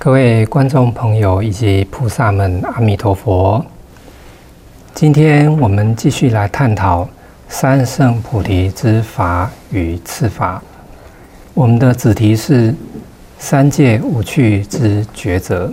各位观众朋友以及菩萨们，阿弥陀佛！今天我们继续来探讨三圣菩提之法与次法。我们的子题是三界五趣之抉择。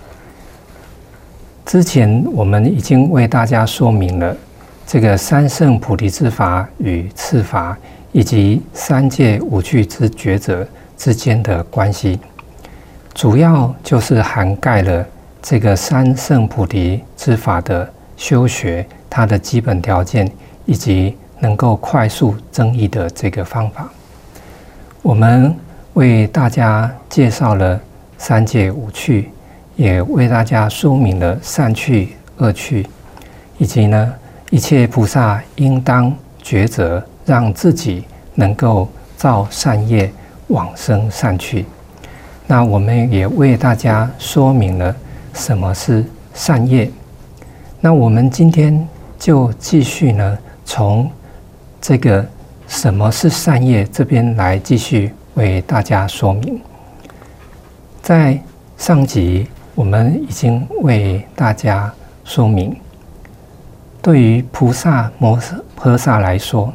之前我们已经为大家说明了这个三圣菩提之法与次法，以及三界五趣之抉择之间的关系。主要就是涵盖了这个三圣菩提之法的修学，它的基本条件，以及能够快速增益的这个方法。我们为大家介绍了三界五趣，也为大家说明了善趣、恶趣，以及呢一切菩萨应当抉择，让自己能够造善业，往生善趣。那我们也为大家说明了什么是善业。那我们今天就继续呢，从这个什么是善业这边来继续为大家说明。在上集我们已经为大家说明，对于菩萨摩诃萨来说，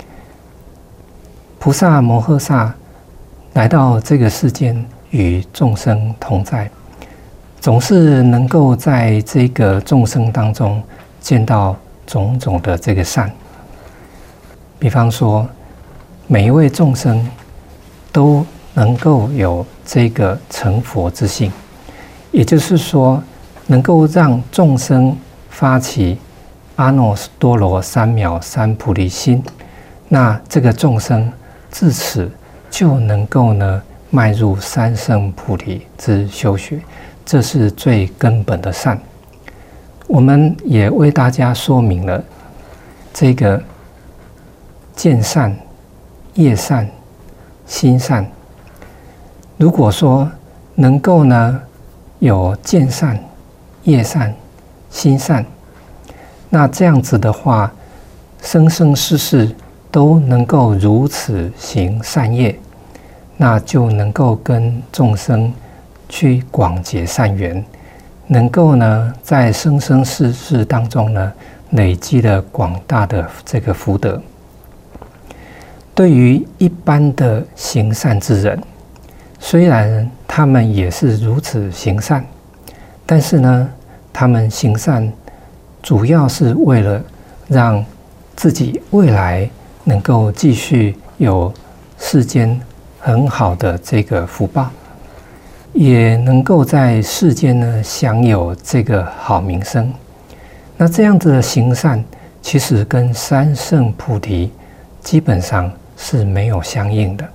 菩萨摩诃萨来到这个世间，与众生同在，总是能够在这个众生当中见到种种的这个善。比方说，每一位众生都能够有这个成佛之性，也就是说，能够让众生发起阿耨多罗三藐三菩提心，那这个众生自此就能够呢迈入三圣菩提之修学，这是最根本的善。我们也为大家说明了这个见善、业善、心善。如果说能够呢有见善、业善、心善，那这样子的话，生生世世都能够如此行善业，那就能够跟众生去广结善缘，能够呢在生生世世当中呢累积了广大的这个福德。对于一般的行善之人，虽然他们也是如此行善，但是呢他们行善主要是为了让自己未来能够继续有世间很好的这个福报，也能够在世间呢享有这个好名声。那这样子的行善，其实跟三圣菩提基本上是没有相应的。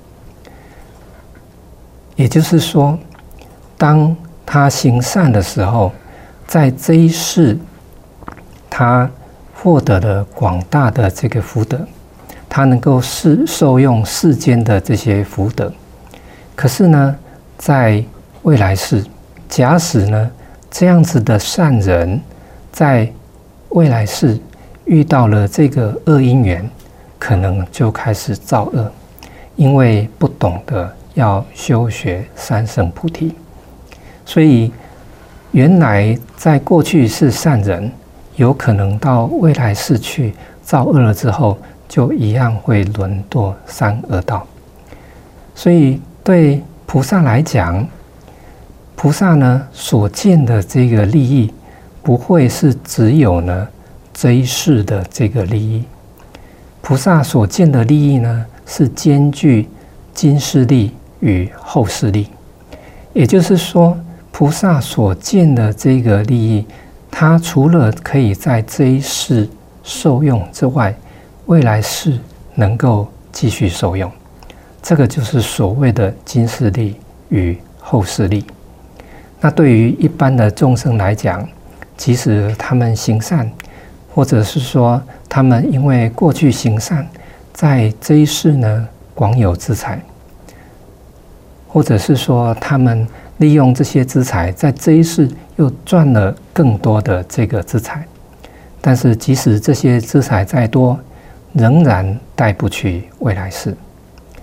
也就是说，当他行善的时候，在这一世他获得了广大的这个福德，他能够受用世间的这些福德。可是呢，在未来世，假使呢这样子的善人，在未来世遇到了这个恶因缘，可能就开始造恶，因为不懂得要修学三圣菩提。所以原来在过去是善人，有可能到未来世去造恶了之后，就一样会沦堕三恶道。所以对菩萨来讲，菩萨呢所见的这个利益，不会是只有呢这一世的这个利益。菩萨所见的利益呢，是兼具今世利与后世利。也就是说，菩萨所见的这个利益，它除了可以在这一世受用之外，未来世能够继续受用。这个就是所谓的今世利与后世利。那对于一般的众生来讲，即使他们行善，或者是说他们因为过去行善，在这一世呢广有资财，或者是说他们利用这些资财，在这一世又赚了更多的这个资财，但是即使这些资财再多，仍然带不去未来世。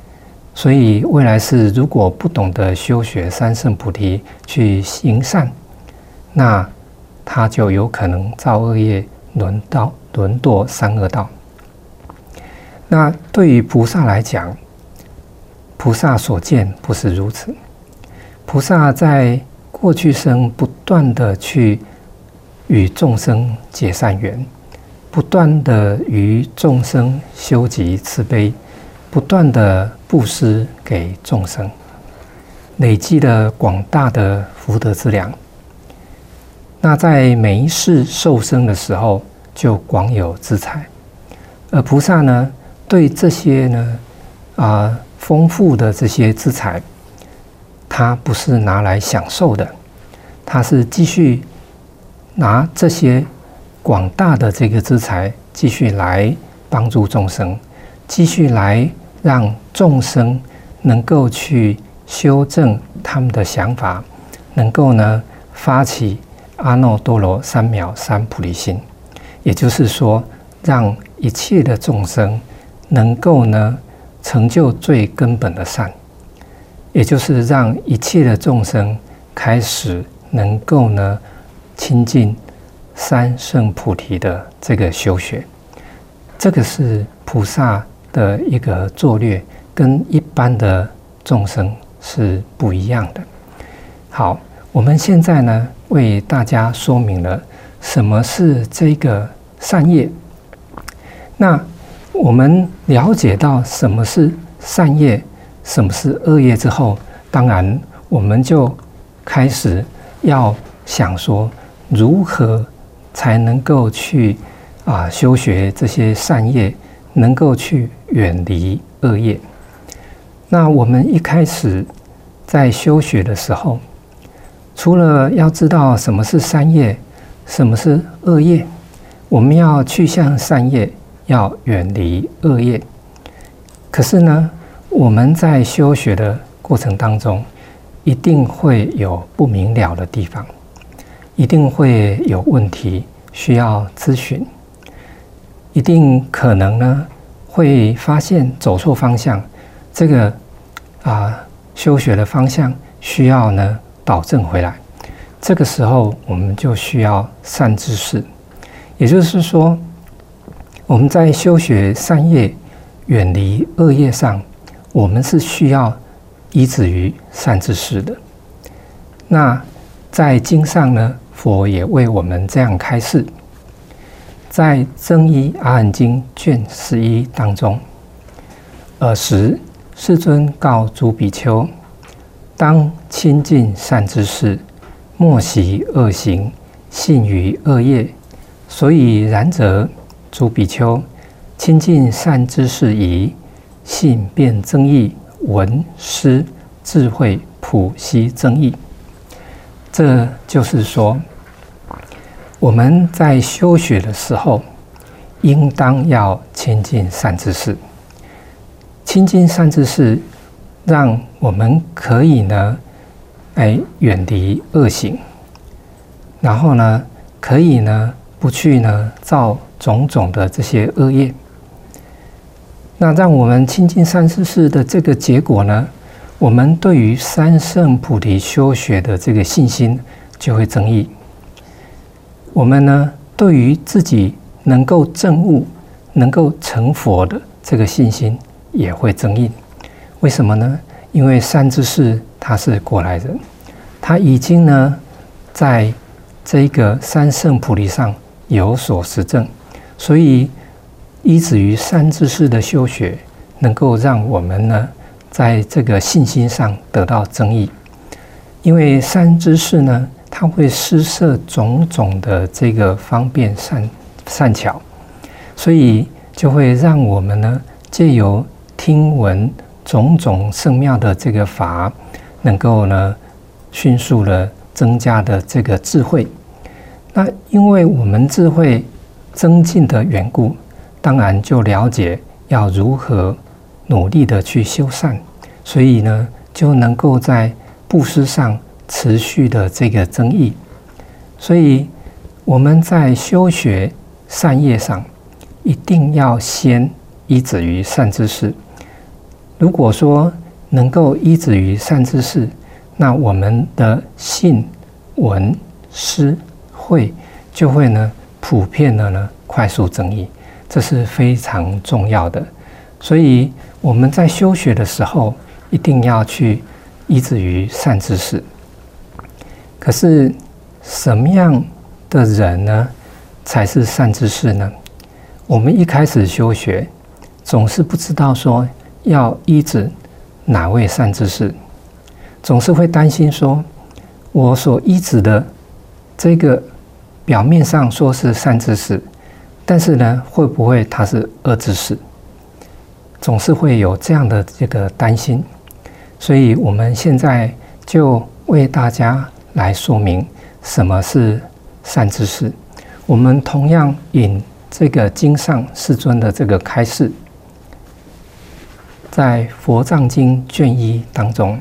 所以未来世如果不懂得修学三圣菩提去行善，那他就有可能造恶业，沦堕三恶道。那对于菩萨来讲，菩萨所见不是如此。菩萨在过去生不断的去与众生结善缘，不断的与众生修集慈悲，不断的布施给众生，累积了广大的福德资粮。那在每一世受生的时候，就广有资财。而菩萨呢，对这些呢，丰富的这些资财，他不是拿来享受的，他是继续拿这些广大的这个资财，继续来帮助众生，继续来让众生能够去修正他们的想法，能够呢发起阿耨多罗三藐三菩提心，也就是说，让一切的众生能够呢成就最根本的善，也就是让一切的众生开始能够呢亲近三圣菩提的这个修学。这个是菩萨的一个作略，跟一般的众生是不一样的。好，我们现在呢为大家说明了什么是这个善业。那我们了解到什么是善业，什么是恶业之后，当然我们就开始要想说，如何才能够去修学这些善业，能够去远离恶业。那我们一开始在修学的时候，除了要知道什么是善业，什么是恶业，我们要去向善业，要远离恶业。可是呢，我们在修学的过程当中，一定会有不明了的地方，一定会有问题需要咨询，一定可能呢会发现走错方向，这个修学的方向需要呢导正回来。这个时候我们就需要善知识，也就是说，我们在修学善业、远离恶业上，我们是需要依止于善知识的。那在经上呢，佛也为我们这样开示，在增一阿含经卷11当中，尔时世尊告诸比丘，当亲近善知识，莫习恶行，信于恶业。所以然则，诸比丘，亲近善知识宜，信便增益，闻思智慧普悉增益。这就是说，我们在修学的时候，应当要亲近善知识。亲近善知识，让我们可以呢，远离恶行，然后呢，可以呢不去呢造种种的这些恶业。那让我们亲近善知识的这个结果呢，我们对于三圣菩提修学的这个信心就会增益。我们呢，对于自己能够证悟、能够成佛的这个信心也会增益。为什么呢？因为善知识他是过来人，他已经呢在这个三圣菩提上有所实证，所以依止于善知识的修学，能够让我们呢在这个信心上得到增益。因为善知识呢，它会施设种种的这个方便善巧，所以就会让我们呢借由听闻种种圣妙的这个法，能够呢迅速的增加的这个智慧。那因为我们智慧增进的缘故，当然就了解要如何努力的去修善，所以呢就能够在布施上持续的这个增益。所以我们在修学善业上，一定要先依止于善知识。如果说能够依止于善知识，那我们的信、闻、思、慧就会呢普遍的呢快速增益，这是非常重要的。所以我们在修学的时候，一定要去依止于善知识。可是什么样的人呢才是善知识呢？我们一开始修学，总是不知道说要依止哪位善知识，总是会担心说，我所依止的这个表面上说是善知识，但是呢，会不会他是恶知识？总是会有这样的这个担心。所以我们现在就为大家来说明什么是善知识。我们同样引这个经上世尊的这个开示，在《佛藏经》卷1当中，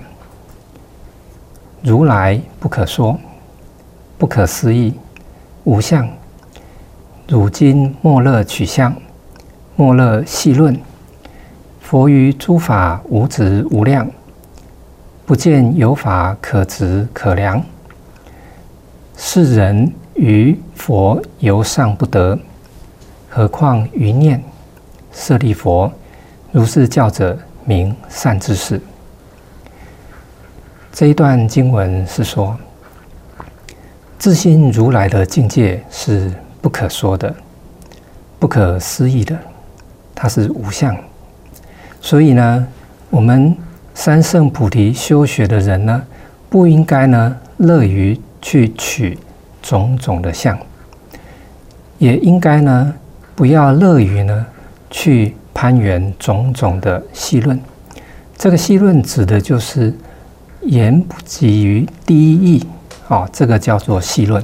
如来不可说，不可思议，无相。汝今莫乐取相，莫乐细论。佛于诸法无质无量，不见有法可质可量。世人于佛犹尚不得，何况于念？舍利佛，如是教者名善知识。这一段经文是说，自心如来的境界是不可说的、不可思议的，它是无相。所以呢，我们三圣菩提修学的人呢，不应该呢乐于去取种种的相，也应该呢不要乐于呢去攀缘种种的细论。这个细论指的就是言不及于第一义，这个叫做细论。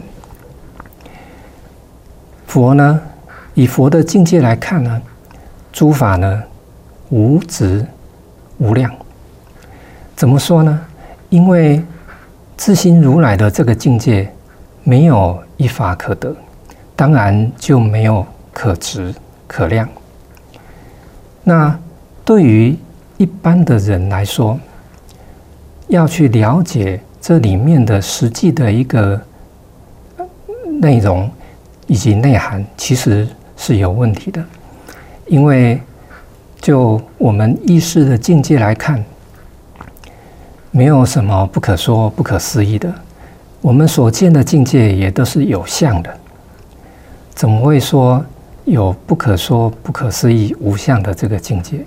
佛呢，以佛的境界来看呢，诸法呢无质无量。怎么说呢？因为自心如来的这个境界没有一法可得，当然就没有可质可量。那对于一般的人来说，要去了解这里面的实际的一个内容以及内涵，其实是有问题的。因为就我们意识的境界来看，没有什么不可说不可思议的。我们所见的境界也都是有相的，怎么会说有不可说不可思议无相的这个境界？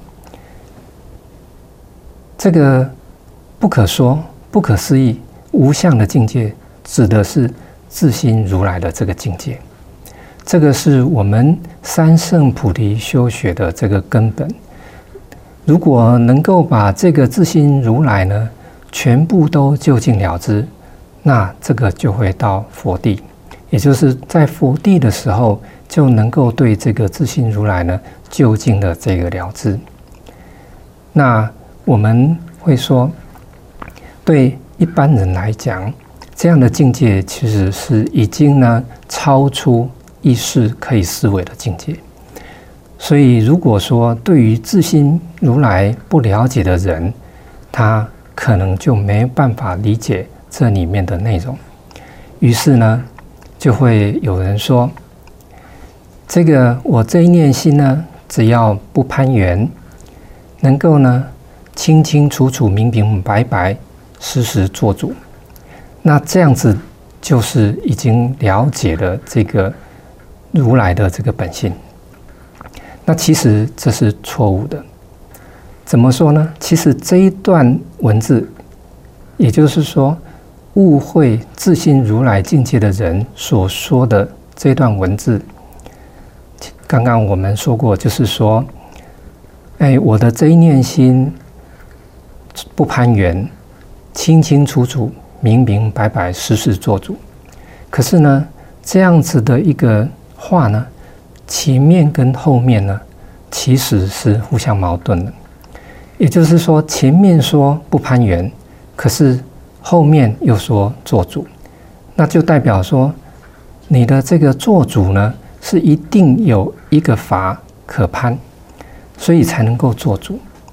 这个不可说不可思议无相的境界，指的是自心如来的这个境界。这个是我们三圣菩提修学的这个根本。如果能够把这个自心如来呢全部都究竟了知，那这个就会到佛地，也就是在佛地的时候，就能够对这个自心如来呢究竟的这个了知。那我们会说，对一般人来讲，这样的境界其实是已经呢超出意识可以思维的境界。所以如果说对于自心如来不了解的人，他可能就没办法理解这里面的内容。于是呢，就会有人说，这个我这一念心呢，只要不攀缘，能够呢清清楚楚、明明白白、实时做主，那这样子就是已经了解了这个如来的这个本性。那其实这是错误的。怎么说呢？其实这一段文字，也就是说误会自心如来境界的人所说的这段文字，刚刚我们说过，就是说，我的这一念心不攀缘，清清楚楚、明明白白、实时做主。可是呢，这样子的一个话呢，前面跟后面呢，其实是互相矛盾的。也就是说，前面说不攀缘，可是后面又说做主，那就代表说，你的这个做主呢，是一定有一个法可攀，所以才能够做主。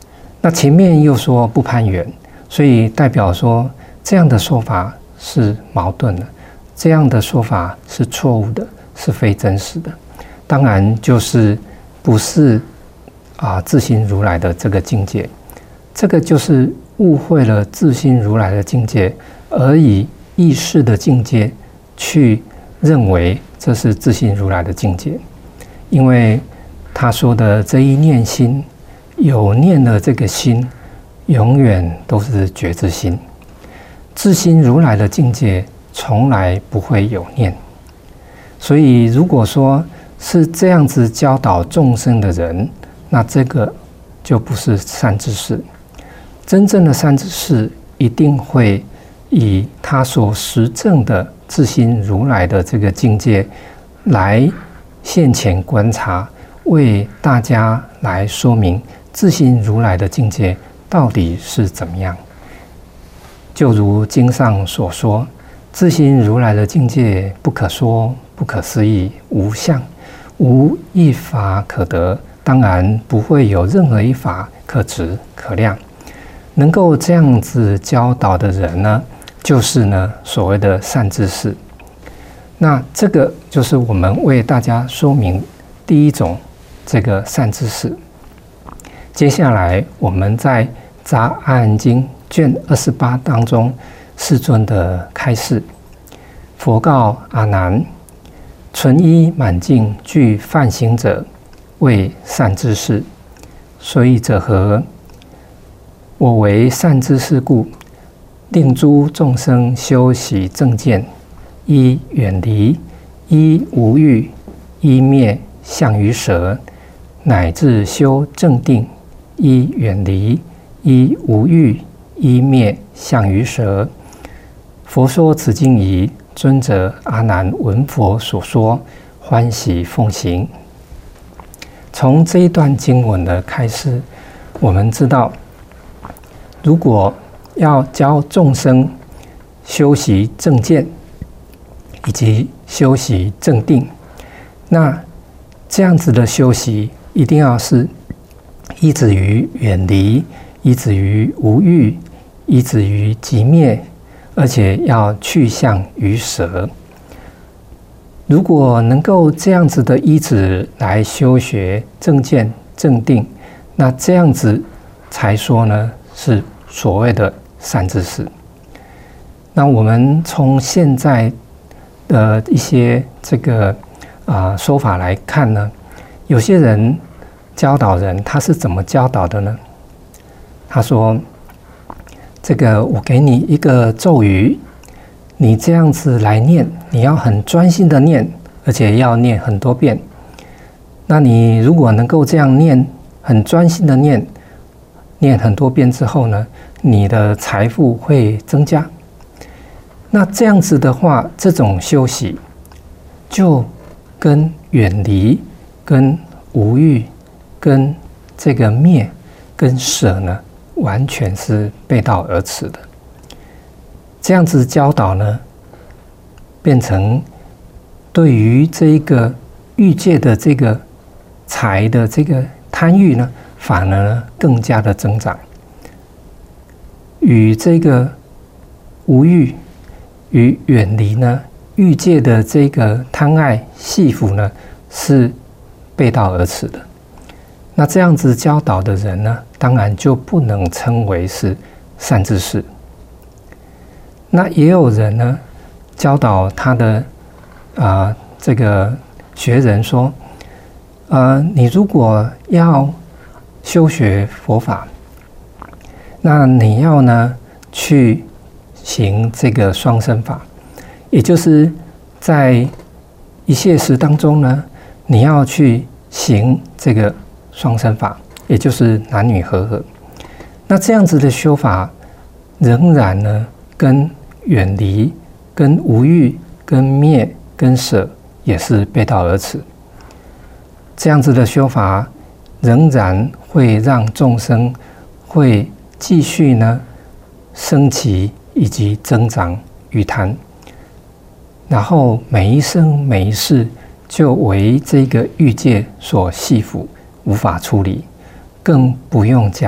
那前面又说不攀缘，所以代表说这样的说法是矛盾的，这样的说法是错误的，是非真实的。当然就是不是自心如来的这个境界，这个就是误会了自心如来的境界，而以意识的境界去认为这是自心如来的境界。因为他说的这一念心，有念的这个心永远都是觉知心，自心如来的境界从来不会有念。所以如果说是这样子教导众生的人，那这个就不是善知识。真正的善知识一定会以他所实证的自心如来的这个境界来现前观察，为大家来说明自心如来的境界到底是怎么样。就如经上所说，自心如来的境界不可说，不可思议，无相，无一法可得，当然不会有任何一法可执可量。能够这样子教导的人呢，就是呢所谓的善知识。那这个就是我们为大家说明第一种这个善知识。接下来我们在杂阿含经卷28当中，世尊的开示，佛告阿难：纯一满净具梵行者，为善知识。所以者何？我为善知识故，令诸众生修习正见，一远离，一无欲，一灭相于舍，乃至修正定，一远离，一无欲，一灭相于舍。佛说此经已，尊者阿难闻佛所说，欢喜奉行。从这一段经文的开示，我们知道，如果要教众生修习正见以及修习正定，那这样子的修习一定要是依止于远离，依止于无欲，依止于寂灭，而且要去相于舍。如果能够这样子的依止来修学正见正定，那这样子才说呢是所谓的善知识。那我们从现在的一些这个说法来看呢，有些人教导人他是怎么教导的呢？他说：这个我给你一个咒语，你这样子来念，你要很专心的念，而且要念很多遍。那你如果能够这样念，很专心的念很多遍之后呢，你的财富会增加。那这样子的话，这种修习就跟远离、跟无欲、跟这个灭、跟舍呢，完全是背道而驰的。这样子教导呢，变成对于这个欲界的这个财的这个贪欲呢，反而呢更加的增长，与这个无欲与远离呢欲界的这个贪爱戏服呢是背道而驰的。那这样子教导的人呢，当然就不能称为是善知识。那也有人呢教导他的这个学人说，你如果要修学佛法，那你要呢去行这个双生法，也就是在一切时当中呢，你要去行这个双生法，也就是男女合合。那这样子的修法，仍然呢跟远离、跟无欲、跟灭、跟舍也是背道而驰。这样子的修法，仍然会让众生会继续呢升起以及增长于贪，然后每一生每一世就为这个欲界所系缚，无法出离，更不用讲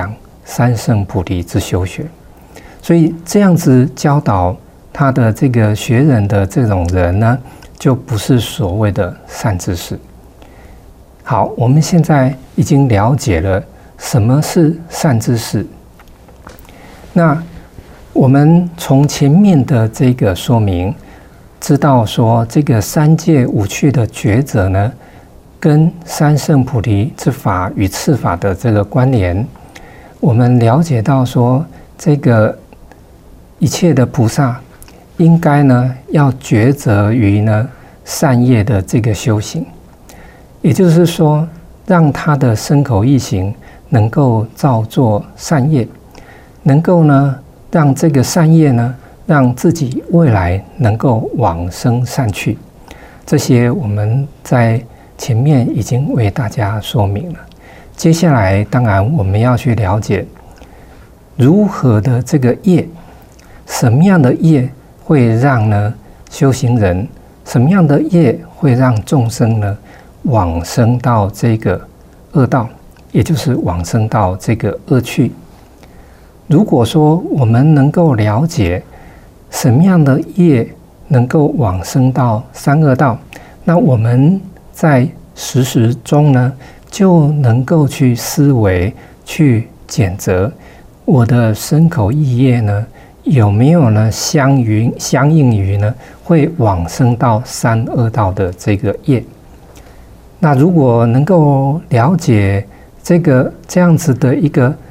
三圣菩提之修学。所以这样子教导他的这个学人的这种人呢，就不是所谓的善知识。好，我们现在已经了解了什么是善知识。那我们从前面的这个说明，知道说这个三界五趣的抉择呢，跟三圣菩提之法与次法的这个关联。我们了解到说，这个一切的菩萨应该呢要抉择于呢善业的这个修行，也就是说，让他的身口意行能够造作善业，能够呢让这个善业呢，让自己未来能够往生善趣。这些我们在前面已经为大家说明了。接下来当然我们要去了解如何的这个业，什么样的业会让呢修行人，什么样的业会让众生呢往生到这个恶道，也就是往生到这个恶趣。如果说我们能够了解什么样的业能够往生到三恶道，那我们在时时中呢就能够去思维，去检责我的身口意业呢有没有呢相应于呢会往生到三恶道的这个业。那如果能够了解这样子的一个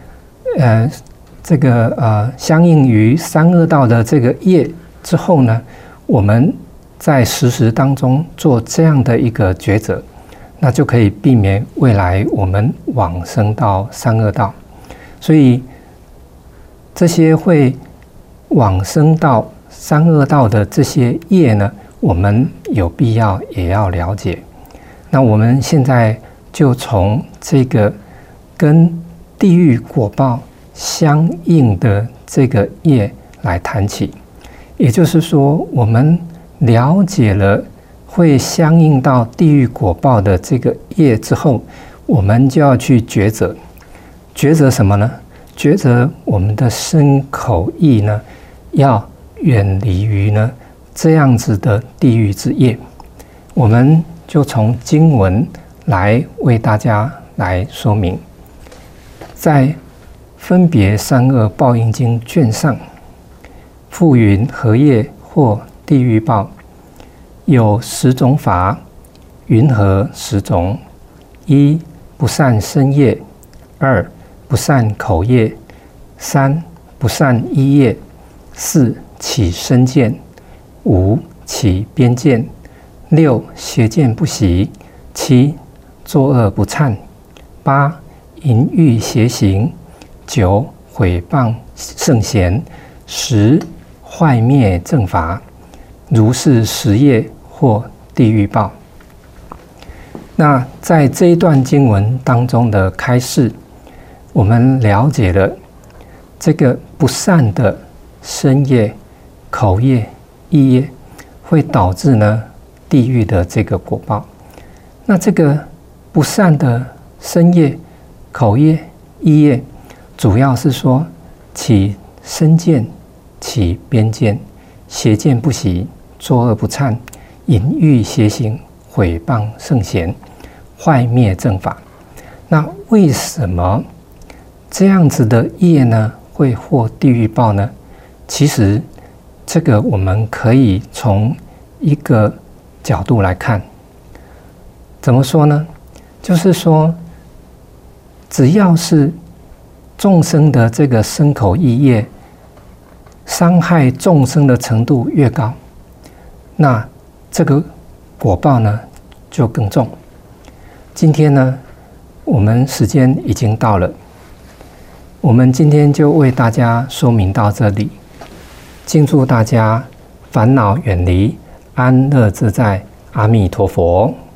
相应于三恶道的这个业之后呢，我们在时时当中做这样的一个抉择，那就可以避免未来我们往生到三恶道。所以这些会往生到三恶道的这些业呢，我们有必要也要了解。那我们现在就从这个跟地狱果报相应的这个业来谈起。也就是说，我们了解了会相应到地狱果报的这个业之后，我们就要去抉择。抉择什么呢？抉择我们的身口意呢，要远离于呢这样子的地狱之业。我们就从经文来为大家来说明。在分别三恶报应经卷上，复云何业或地狱报？有10种法，云何10种？一、不善身业；二、不善口业；三、不善意业；四、起身见；五、起边见；六、邪见不习；七、作恶不忏；八、淫欲邪行；九、毁谤圣贤；10、坏灭正法。如是10业或地狱报。那在这一段经文当中的开示，我们了解了这个不善的身业、口业、意业会导致呢地狱的这个果报。那这个不善的身业、口业、意业，主要是说起身见、起边见、邪见不习、作恶不忏、淫欲邪行、毁谤圣贤、坏灭正法。那为什么这样子的业呢会获地狱报呢？其实这个我们可以从一个角度来看。怎么说呢？就是说，只要是众生的这个身口意业伤害众生的程度越高，那这个果报呢就更重。今天呢，我们时间已经到了，我们今天就为大家说明到这里。敬祝大家烦恼远离，安乐自在。阿弥陀佛。